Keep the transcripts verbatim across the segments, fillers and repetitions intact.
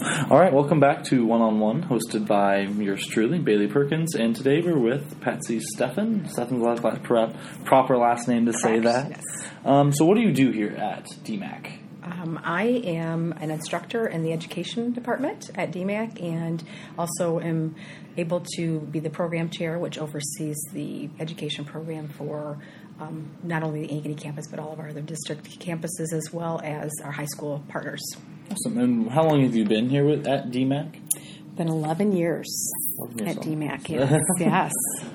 All right, welcome back to One-on-One, hosted by yours truly, Bailey Perkins, and today we're with Patsy Steffen. Steffen's the proper last name to Correct, say that. Yes. Um, so what do you do here at D MAC? Um, I am an instructor in the education department at D MAC and also am able to be the program chair, which oversees the education program for um, not only the Ankeny campus, but all of our other district campuses, as well as our high school partners. Awesome. And how long have you been here with, at D MAC? Been eleven years at D MAC, yes. yes.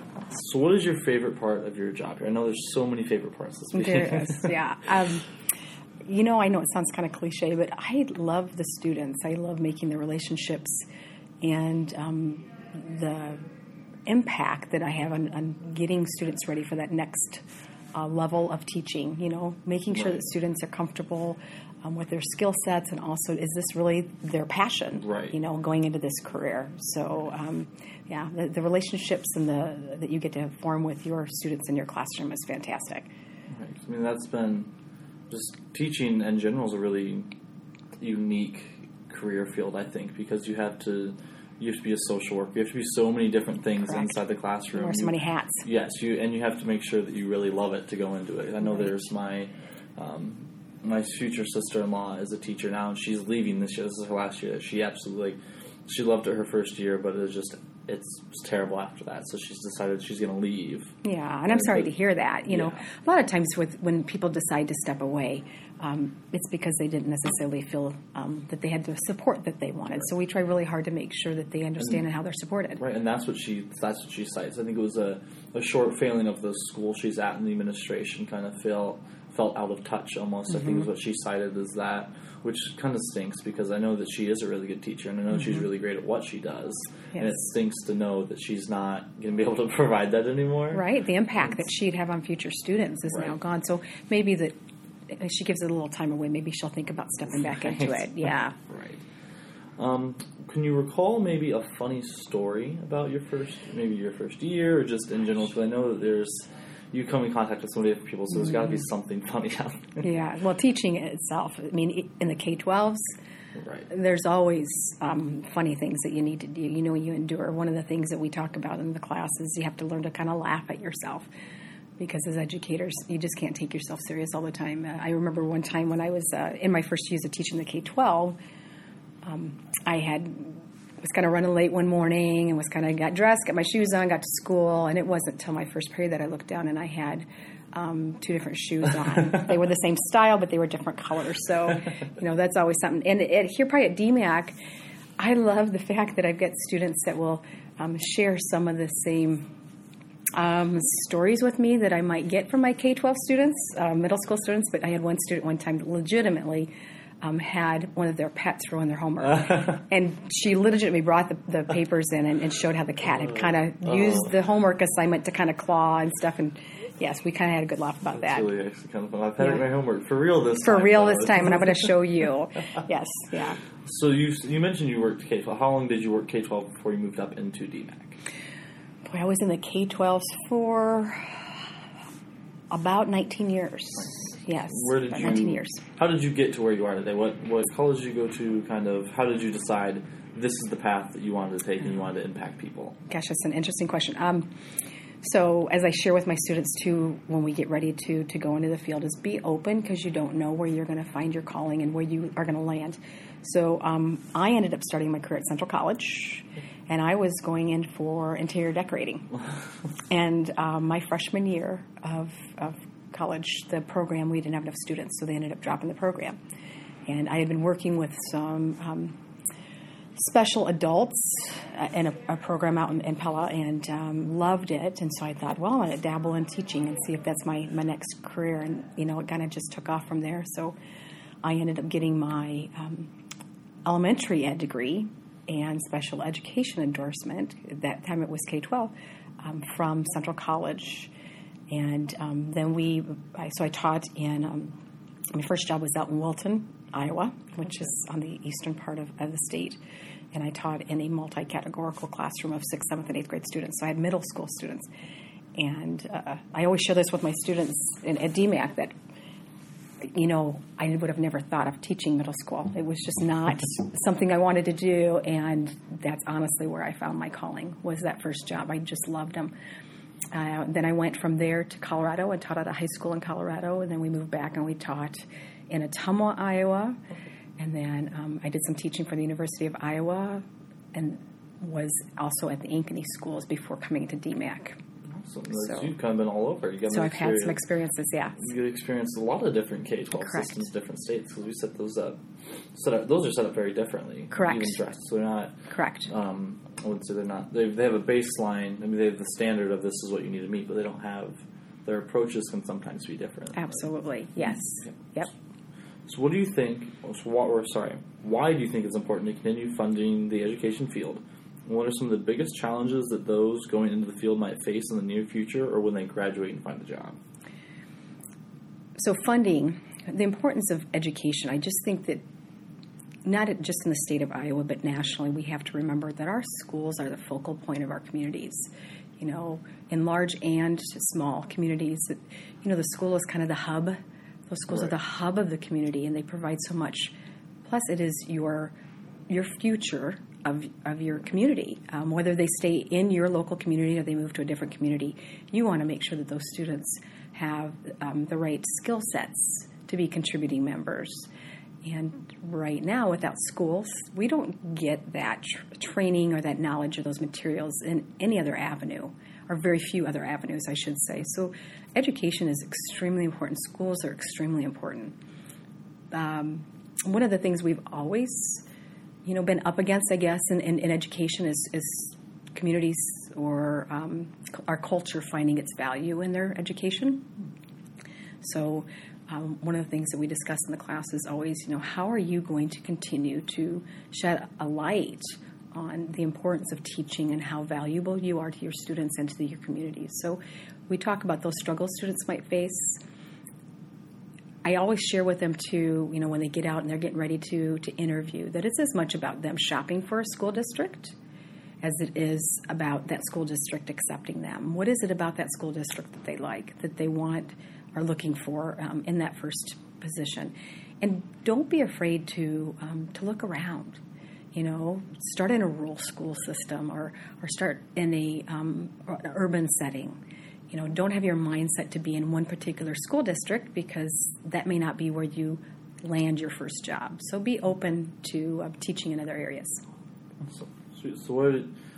So what is your favorite part of your job here? I know there's so many favorite parts this week. There is, yeah. Um, you know, I know it sounds kind of cliche, but I love the students. I love making the relationships and um, the impact that I have on, on getting students ready for that next uh, level of teaching, you know, making sure Right. that students are comfortable um, with their skill sets, and also, is this really their passion, Right. you know, going into this career. So, um, yeah, the, the relationships and the that you get to form with your students in your classroom is fantastic. Right. I mean, that's been just teaching in general is a really unique career field, I think, because you have to you have to be a social worker. You have to be so many different things Correct. inside the classroom. You wear so You- many hats. Yes, you and you have to make sure that you really love it to go into it. I know Right. there's my um, my future sister-in-law is a teacher now, and she's leaving this year. This is her last year. She absolutely she loved it her first year, but it was just it's terrible after that. So she's decided she's going to leave. Yeah, and I'm sorry to hear that. You know, Yeah. a lot of times with when people decide to step away, um, it's because they didn't necessarily feel um, that they had the support that they wanted. So we try really hard to make sure that they understand and how they're supported. Right, and that's what she that's what she cites. I think it was a, a short failing of the school she's at, and the administration kind of felt felt out of touch almost. Mm-hmm. I think is what she cited as that, which kind of stinks because I know that she is a really good teacher, and I know she's really great at what she does. And Yes. it stinks to know that she's not going to be able to provide that anymore. Right, the impact that she'd have on future students is now Right. gone. So maybe that if she gives it a little time away, maybe she'll think about stepping back into Right. it. Yeah. Right. Um, can you recall maybe a funny story about your first, maybe your first year, or just in general? Because I know that there's you come in contact with so many different people, so there's got to be something funny out there. Yeah, well, teaching itself, I mean, in the K twelves, Right. there's always um, funny things that you need to do. You know, you endure. One of the things that we talk about in the class is you have to learn to kind of laugh at yourself, because as educators, you just can't take yourself serious all the time. Uh, I remember one time when I was uh, in my first years of teaching the K twelve, um, I had was kind of running late one morning and was kind of got dressed, got my shoes on, got to school, and it wasn't until my first period that I looked down and I had um, two different shoes on. They were the same style, but they were different colors. So, you know, that's always something. And it, here, probably at D MAC, I love the fact that I've got students that will um, share some of the same um, stories with me that I might get from my K twelve students, uh, middle school students. But I had one student one time that legitimately Um, had one of their pets ruin their homework. And she legitimately brought the, the papers in and, and showed how the cat had kind of Oh. used the homework assignment to kind of claw and stuff. And yes, we kind of had a good laugh about That's that. really actually kind of fun. I've had Yeah. my homework for real this For time. real though. this time, and I'm going to show you. Yes, yeah. So you you mentioned you worked K twelve. How long did you work K twelve before you moved up into D MAC? Boy, I was in the K twelves for about nineteen years. Yes, Where did about you? nineteen years. How did you get to where you are today? What what college did you go to? Kind of. How did you decide this is the path that you wanted to take and you wanted to impact people? Gosh, that's an interesting question. Um, so as I share with my students too, when we get ready to to go into the field, is be open, because you don't know where you're going to find your calling and where you are going to land. So um, I ended up starting my career at Central College, and I was going in for interior decorating. And um, my freshman year of, of college, the program, we didn't have enough students, so they ended up dropping the program. And I had been working with some um, special adults uh, in a, a program out in, in Pella, and um, loved it. And so I thought, well, I'm going to dabble in teaching and see if that's my, my next career. And, you know, it kind of just took off from there. So I ended up getting my um, elementary ed degree and special education endorsement. At that time it was K twelve, um, from Central College. And um, then we, I, so I taught in, um, my first job was out in Wilton, Iowa, which is on the eastern part of, of the state. And I taught in a multi-categorical classroom of sixth, seventh, and eighth grade students. So I had middle school students. And uh, I always share this with my students in, at D MAC, that you know, I would have never thought of teaching middle school. It was just not something I wanted to do, and that's honestly where I found my calling, was that first job. I just loved them. Uh, then I went from there to Colorado and taught at a high school in Colorado, and then we moved back and we taught in Ottumwa, Iowa, and then um, I did some teaching for the University of Iowa, and was also at the Ankeny schools before coming to D MAC. So, so you've kind of been all over. You got so I've had some experiences, yeah. You experienced a lot of different K twelve Correct. systems, different states, because we set those up. Set up. Those are set up very differently. Correct. Even dressed, so they're not. Correct. Um, I would say they're not. They they have a baseline. I mean, they have the standard of this is what you need to meet, but they don't have. Their approaches can sometimes be different. Absolutely, yes. Yeah. Yep. So, what do you think? So what, or sorry, why do you think it's important to continue funding the education field? What are some of the biggest challenges that those going into the field might face in the near future or when they graduate and find a job? So funding, the importance of education, I just think that not just in the state of Iowa, but nationally, we have to remember that our schools are the focal point of our communities. You know, in large and small communities, you know, the school is kind of the hub. Those schools right. are the hub of the community, and they provide so much. Plus, it is your your future of of your community. Um, whether they stay in your local community or they move to a different community, you want to make sure that those students have um, the right skill sets to be contributing members. And right now, without schools, we don't get that tr- training or that knowledge or those materials in any other avenue, or very few other avenues, I should say. So education is extremely important. Schools are extremely important. Um, one of the things we've always, you know, been up against, I guess, in, in, in education is, is communities or um, our culture finding its value in their education. So um, one of the things that we discuss in the class is always, you know, how are you going to continue to shed a light on the importance of teaching and how valuable you are to your students and to your communities. So we talk about those struggles students might face. I always share with them, too, you know, when they get out and they're getting ready to, to interview, that it's as much about them shopping for a school district as it is about that school district accepting them. What is it about that school district that they like, that they want, are looking for um, in that first position? And don't be afraid to um, to look around. You know, start in a rural school system or, or start in a um, an urban setting. You know, don't have your mindset to be in one particular school district because that may not be where you land your first job. So be open to uh, teaching in other areas. So, so what,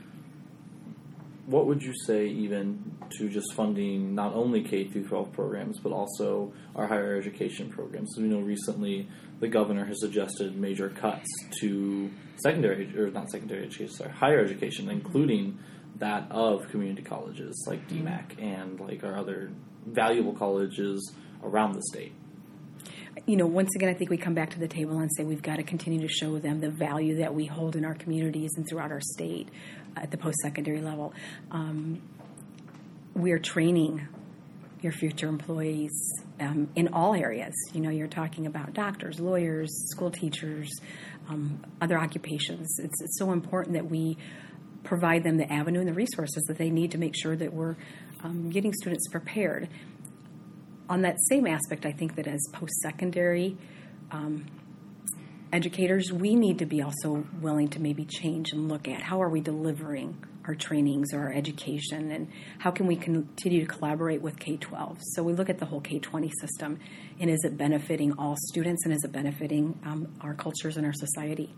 what would you say even to just funding not only K through twelve programs, but also our higher education programs? So we know recently the governor has suggested major cuts to secondary, or not secondary education, sorry, higher education, including that of community colleges like D MAC and like our other valuable colleges around the state. You know, once again, I think we come back to the table and say we've got to continue to show them the value that we hold in our communities and throughout our state at the post-secondary level. Um, we are training your future employees um, in all areas. You know, you're talking about doctors, lawyers, school teachers, um, other occupations. It's, it's so important that we provide them the avenue and the resources that they need to make sure that we're um, getting students prepared. On that same aspect, I think that as post-secondary um, educators, we need to be also willing to maybe change and look at how are we delivering our trainings or our education, and how can we continue to collaborate with K twelve. So we look at the whole K twenty system, and is it benefiting all students, and is it benefiting um, our cultures and our society?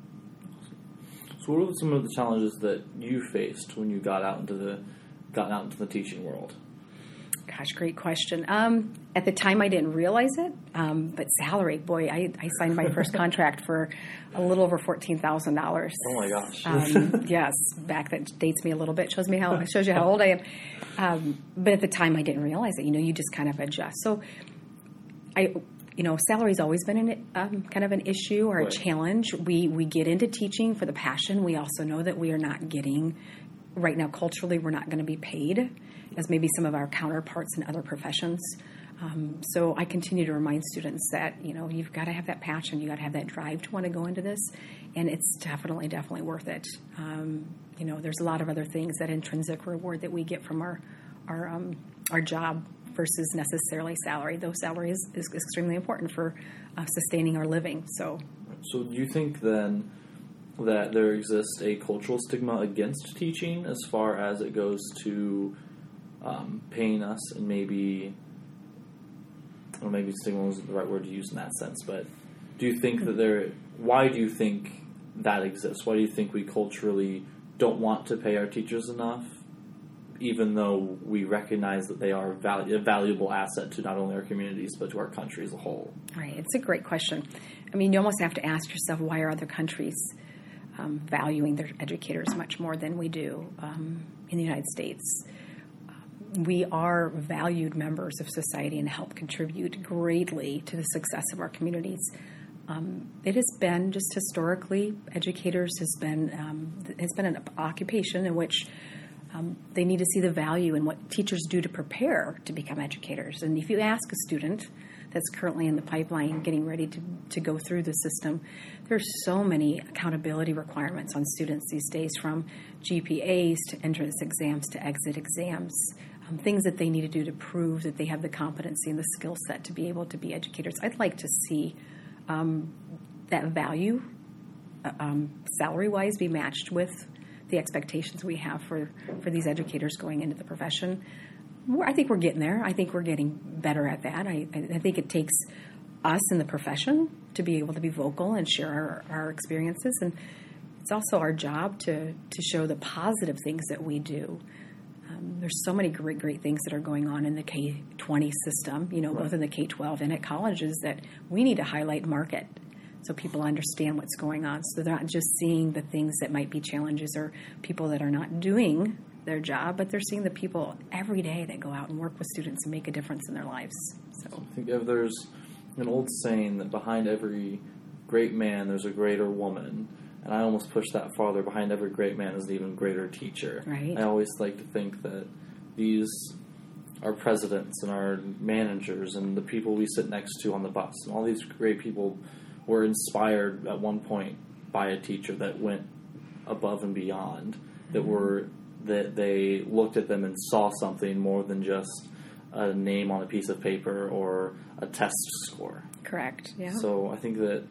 So what are some of the challenges that you faced when you got out into the got out into the teaching world? Gosh, great question. Um, at the time, I didn't realize it, um, but salary, boy, I, I signed my first contract for a little over fourteen thousand dollars. Oh my gosh! um, yes, back that dates me a little bit. Shows me how shows you how old I am. Um, but at the time, I didn't realize it. You know, you just kind of adjust. So, I. You know, salary's always been an, um, kind of an issue or a right. challenge. We we get into teaching for the passion. We also know that we are not getting, right now culturally, we're not going to be paid as maybe some of our counterparts in other professions. Um, so I continue to remind students that, you know, you've got to have that passion. You've got to have that drive to want to go into this. And it's definitely, definitely worth it. Um, you know, there's a lot of other things, that intrinsic reward that we get from our, our, um, our job versus necessarily salary. Though salary is, is extremely important for uh, sustaining our living. So, so do you think then that there exists a cultural stigma against teaching as far as it goes to um, paying us, and maybe, or maybe stigma isn't the right word to use in that sense, but do you think that there, why do you think that exists? Why do you think we culturally don't want to pay our teachers enough, even though we recognize that they are val- a valuable asset to not only our communities, but to our country as a whole? Right. It's a great question. I mean, you almost have to ask yourself, why are other countries um, valuing their educators much more than we do um, in the United States? We are valued members of society and help contribute greatly to the success of our communities. Um, it has been just historically, educators has been um, has been an occupation in which um, they need to see the value in what teachers do to prepare to become educators. And if you ask a student that's currently in the pipeline getting ready to, to go through the system, there's so many accountability requirements on students these days, from G P As to entrance exams to exit exams. Um, things that they need to do to prove that they have the competency and the skill set to be able to be educators. I'd like to see um, that value, uh, um, salary-wise, be matched with the expectations we have for, for these educators going into the profession. We're, I think we're getting there. I think we're getting better at that. I, I think it takes us in the profession to be able to be vocal and share our, our experiences. And it's also our job to, to show the positive things that we do. Um, there's so many great, great things that are going on in the K twenty system, you know, right. both in the K twelve and at colleges, that we need to highlight and market so people understand what's going on. So they're not just seeing the things that might be challenges or people that are not doing their job, but they're seeing the people every day that go out and work with students and make a difference in their lives. So I think if there's an old saying that behind every great man, there's a greater woman. And I almost push that farther. Behind every great man is an even greater teacher. Right. I always like to think that these, our presidents and our managers and the people we sit next to on the bus, and all these great people were inspired at one point by a teacher that went above and beyond, that mm-hmm. were that they looked at them and saw something more than just a name on a piece of paper or a test score. Correct, yeah. So I think that,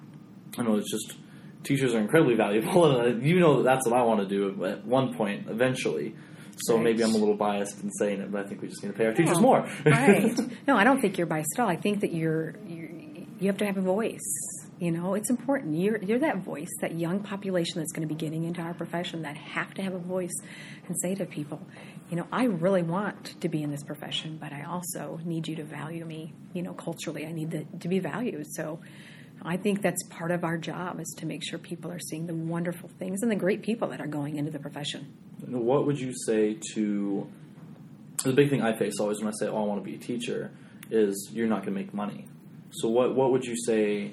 I know it's just, teachers are incredibly valuable, and you know that that's what I want to do at one point, eventually. So right. maybe I'm a little biased in saying it, but I think we just need to pay our teachers no, more. Right. No, I don't think you're biased at all. I think that you're, you're you have to have a voice. You know, it's important. You're you're that voice, that young population that's going to be getting into our profession that have to have a voice and say to people, you know, I really want to be in this profession, but I also need you to value me, you know, culturally. I need the, to be valued. So I think that's part of our job, is to make sure people are seeing the wonderful things and the great people that are going into the profession. What would you say to, the big thing I face always when I say, oh, I want to be a teacher, is you're not going to make money. So what what would you say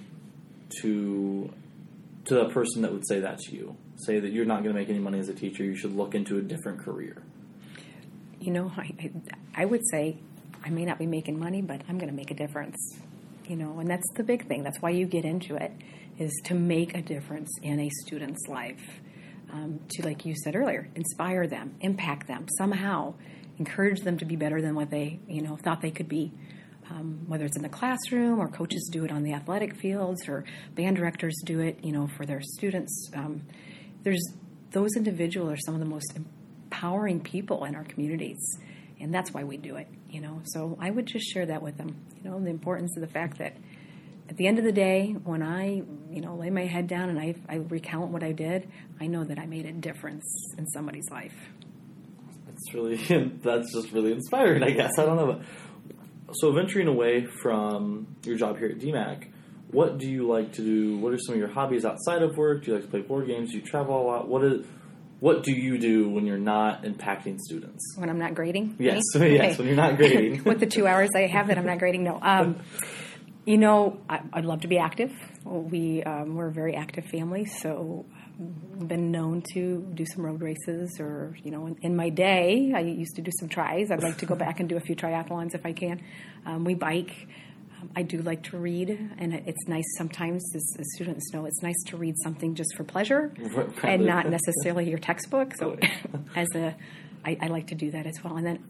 to to the person that would say that to you? Say that you're not going to make any money as a teacher, you should look into a different career. You know, I, I, I would say I may not be making money, but I'm going to make a difference. You know, and that's the big thing. That's why you get into it, is to make a difference in a student's life. Um, to, like you said earlier, inspire them, impact them somehow, encourage them to be better than what they, you know, thought they could be. Um, whether it's in the classroom, or coaches do it on the athletic fields, or band directors do it, you know, for their students. Um, there's those individuals are some of the most empowering people in our communities, and that's why we do it. You know, so I would just share that with them. You know, the importance of the fact that at the end of the day, when I, you know, lay my head down and I, I recount what I did, I know that I made a difference in somebody's life. That's really, that's just really inspiring, I guess. I don't know. So venturing away from your job here at D MAC, what do you like to do? What are some of your hobbies outside of work? Do you like to play board games? Do you travel a lot? What is, what do you do when you're not impacting students? When I'm not grading? Yes, yes, okay. When you're not grading. With the two hours I have that I'm not grading, no. Um, you know, I, I'd love to be active. We, um, we're a very active family, so I've been known to do some road races, or, you know, in, in my day, I used to do some tries. I'd like to go back and do a few triathlons if I can. Um, we bike. Um, I do like to read, and it, it's nice sometimes, as, as students know, it's nice to read something just for pleasure and not necessarily your textbook. So as a, I, I like to do that as well. And then I,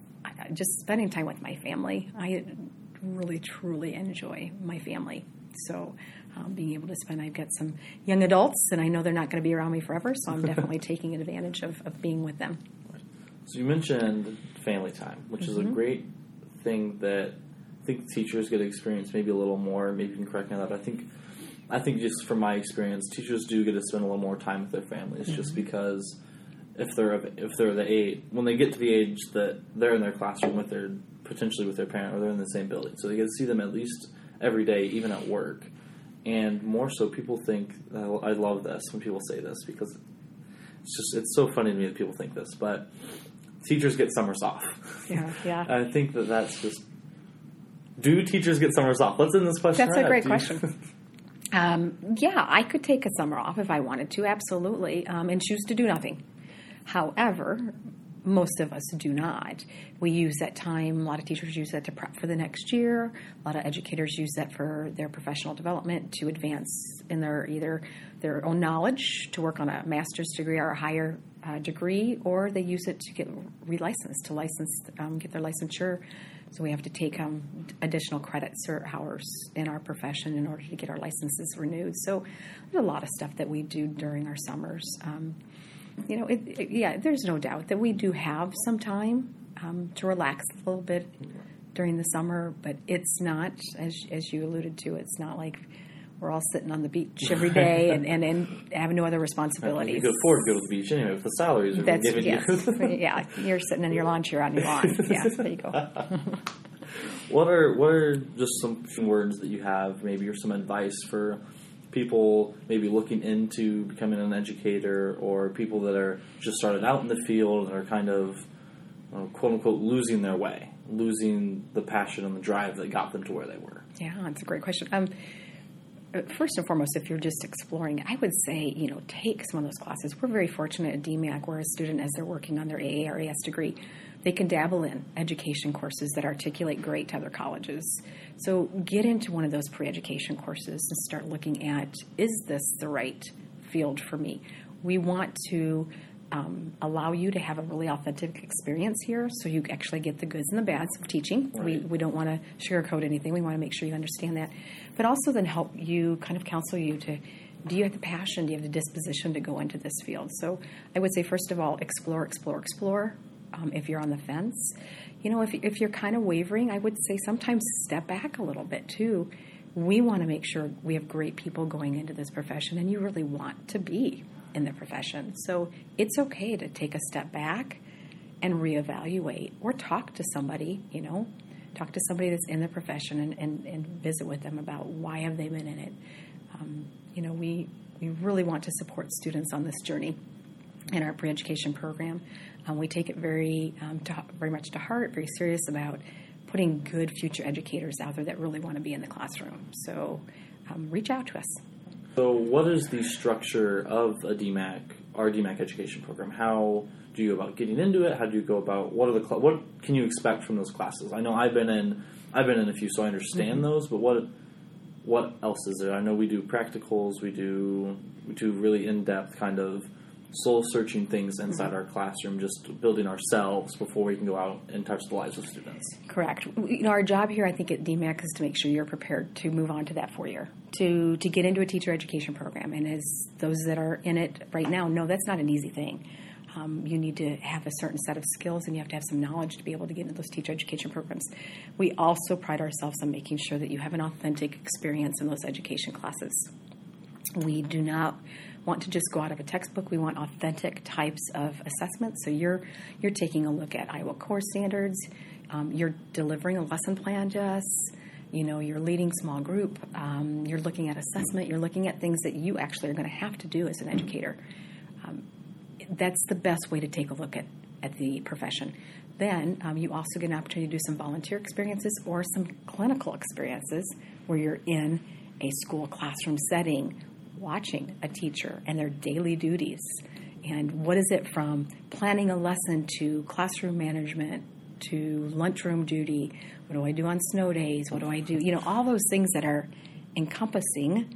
just spending time with my family. I really, truly enjoy my family. So um, being able to spend, I've got some young adults, and I know they're not going to be around me forever, so I'm definitely taking advantage of, of being with them. So you mentioned family time, which mm-hmm. is a great thing that I think teachers get to experience maybe a little more. Maybe you can correct me on that. But I think, I think just from my experience, teachers do get to spend a little more time with their families, mm-hmm. just because if they're of, if they're the age when they get to the age that they're in their classroom with their potentially with their parent, or they're in the same building, so they get to see them at least every day, even at work. And more so, people think, I love this when people say this, because it's just, it's so funny to me that people think this, but teachers get summers off. Yeah, yeah. I think that that's just, do teachers get summers off? Let's end this question That's right a great do question. um, yeah, I could take a summer off if I wanted to, absolutely, um, and choose to do nothing. However, most of us do not. We use that time, a lot of teachers use that to prep for the next year. A lot of educators use that for their professional development, to advance in their either their own knowledge, to work on a master's degree or a higher uh, degree, or they use it to get relicensed, to license, um, get their licensure. So we have to take um, additional credits or hours in our profession in order to get our licenses renewed. So there's a lot of stuff that we do during our summers. Um, You know, it, it, yeah, there's no doubt that we do have some time um, to relax a little bit during the summer, but it's not, as as you alluded to, it's not like we're all sitting on the beach every day and, and, and have no other responsibilities. You could afford to go to the beach anyway if the salaries are That's, given yes. you. Yeah, you're sitting in your lawn chair on your lawn. Yeah, there you go. What are what are just some, some words that you have, maybe, or some advice for people maybe looking into becoming an educator, or people that are just started out in the field and are kind of, uh, quote unquote, losing their way, losing the passion and the drive that got them to where they were? Yeah, that's a great question. Um, first and foremost, if you're just exploring, I would say, you know, take some of those classes. We're very fortunate at D MAC where a student, as they're working on their A A or A S degree, they can dabble in education courses that articulate great to other colleges. So get into one of those pre-education courses and start looking at, is this the right field for me? We want to um, allow you to have a really authentic experience here, so you actually get the goods and the bads of teaching. Right. We, we don't want to sugarcoat anything. We want to make sure you understand that. But also then help you, kind of counsel you to, do you have the passion, do you have the disposition to go into this field? So I would say, first of all, explore, explore, explore. Um, if you're on the fence, you know, if, if you're kind of wavering, I would say sometimes step back a little bit too. We want to make sure we have great people going into this profession, and you really want to be in the profession. So it's okay to take a step back and reevaluate, or talk to somebody, you know, talk to somebody that's in the profession and, and, and visit with them about why have they been in it. Um, you know, we, we really want to support students on this journey in our pre-education program. Um, we take it very, um, to, very much to heart, very serious about putting good future educators out there that really want to be in the classroom. So um, reach out to us. So what is the structure of a D MAC, our D MAC education program? How do you go about getting into it? How do you go about, what are the, cl- what can you expect from those classes? I know I've been in, I've been in a few, so I understand mm-hmm. those, but what, what else is there? I know we do practicals, we do, we do really in-depth kind of soul-searching things inside mm-hmm. our classroom, just building ourselves before we can go out and touch the lives of students. Correct. You know, our job here, I think, at D MAC is to make sure you're prepared to move on to that four-year, to to get into a teacher education program. And as those that are in it right now know, that's not an easy thing. Um, you need to have a certain set of skills, and you have to have some knowledge to be able to get into those teacher education programs. We also pride ourselves on making sure that you have an authentic experience in those education classes. We do not want to just go out of a textbook. We want authentic types of assessments. So you're you're taking a look at Iowa core standards. Um, you're delivering a lesson plan to us. You know, you're leading small group. Um, you're looking at assessment. You're looking at things that you actually are going to have to do as an educator. Um, that's the best way to take a look at, at the profession. Then um, you also get an opportunity to do some volunteer experiences or some clinical experiences where you're in a school classroom setting, watching a teacher and their daily duties. And what is it from planning a lesson to classroom management to lunchroom duty? What do I do on snow days? What do I do? You know, all those things that are encompassing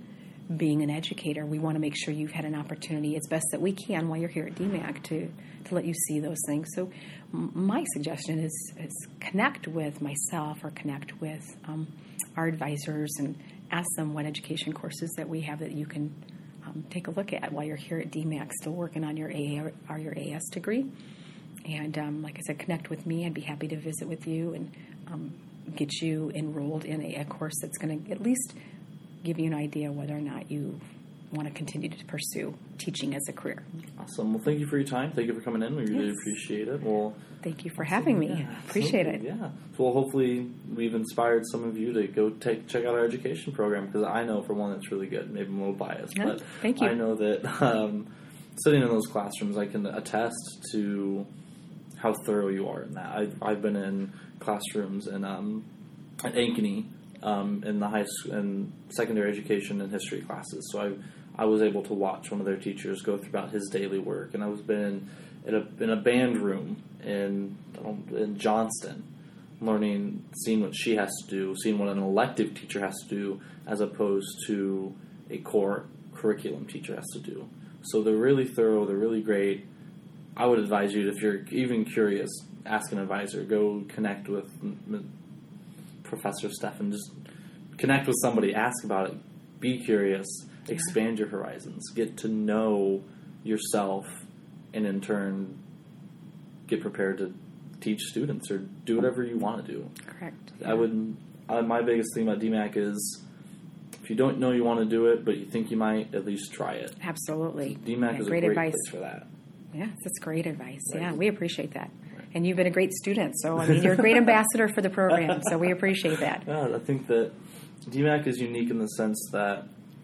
being an educator. We want to make sure you've had an opportunity as best that we can while you're here at D MAC to, to let you see those things. So m- my suggestion is, is connect with myself or connect with um, our advisors and ask them what education courses that we have that you can um, take a look at while you're here at D MAC, still working on your A A or your A S degree. And um, like I said, connect with me. I'd be happy to visit with you and um, get you enrolled in a, a course that's going to at least give you an idea whether or not you want to continue to pursue teaching as a career. Awesome. Well, thank you for your time. Thank you for coming in. We really Yes. appreciate it. Well, thank you for having me. Yeah, Appreciate it. Yeah. Well, hopefully we've inspired some of you to go take check out our education program, because I know, for one, it's really good. Maybe I'm a little biased, Yeah, but thank you. I know that um, sitting in those classrooms, I can attest to how thorough you are in that. I've, I've been in classrooms in, um, at Ankeny um, in the high school and secondary education and history classes. So I I was able to watch one of their teachers go through about his daily work, and I was been in a in a band room in in Johnston, learning, seeing what she has to do, seeing what an elective teacher has to do, as opposed to a core curriculum teacher has to do. So they're really thorough. They're really great. I would advise you, if you're even curious, ask an advisor. Go connect with M- Professor Stefan. Just connect with somebody. Ask about it. Be curious. Expand your horizons. Get to know yourself, and in turn, get prepared to teach students or do whatever you want to do. Correct. I would. Uh, my biggest thing about D MAC is, if you don't know you want to do it, but you think you might, at least try it. Absolutely. D MAC Yeah, is great a great advice. place for that. Yeah, that's great advice. Right. Yeah, we appreciate that. Right. And you've been a great student, so I mean, you're a great ambassador for the program, so we appreciate that. Yeah, I think that D MAC is unique in the sense that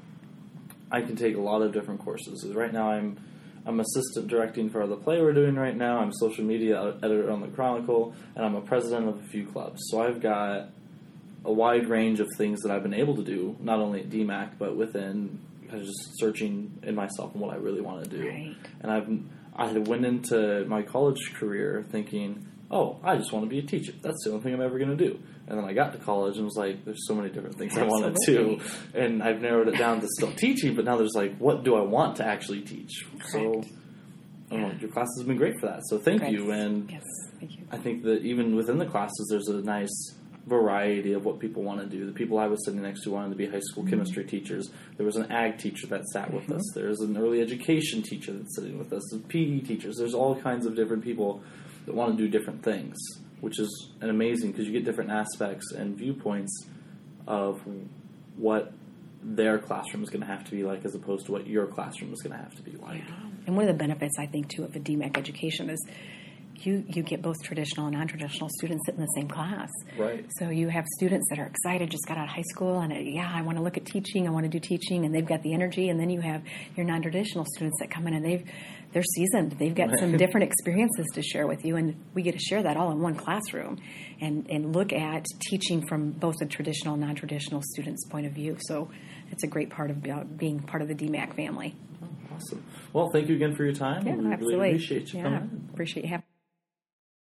I can take a lot of different courses. Right now, I'm I'm assistant directing for the play we're doing right now. I'm social media editor on the Chronicle, and I'm a president of a few clubs. So I've got a wide range of things that I've been able to do, not only at D MAC, but within kind of just searching in myself and what I really want to do. Right. And I've I had went into my college career thinking, oh, I just want to be a teacher. That's the only thing I'm ever going to do. And then I got to college and was like, there's so many different things Absolutely. I want to do. And I've narrowed it down to still teaching, but now there's like, what do I want to actually teach? Correct. So, I don't know, your class has been great for that. So thank Great. you. And Yes, thank you. I think that even within the classes, there's a nice variety of what people want to do. The people I was sitting next to wanted to be high school Mm-hmm. chemistry teachers. There was an ag teacher that sat with Mm-hmm. us. There's an early education teacher that's sitting with us. There's P E teachers. There's all kinds of different people that want to do different things, which is an amazing, because you get different aspects and viewpoints of what their classroom is going to have to be like, as opposed to what your classroom is going to have to be like. Yeah. And one of the benefits, I think, too, of a D MAC education is you, you get both traditional and non-traditional students sit in the same class. Right. So you have students that are excited, just got out of high school, and uh, yeah, I want to look at teaching, I want to do teaching, and they've got the energy. And then you have your non-traditional students that come in, and they've they're seasoned. They've got some different experiences to share with you, and we get to share that all in one classroom, and and look at teaching from both the traditional and non-traditional students' point of view. So it's a great part of being part of the D MAC family. Awesome. Well, thank you again for your time. Yeah, we absolutely. really appreciate you yeah, coming in. appreciate you having.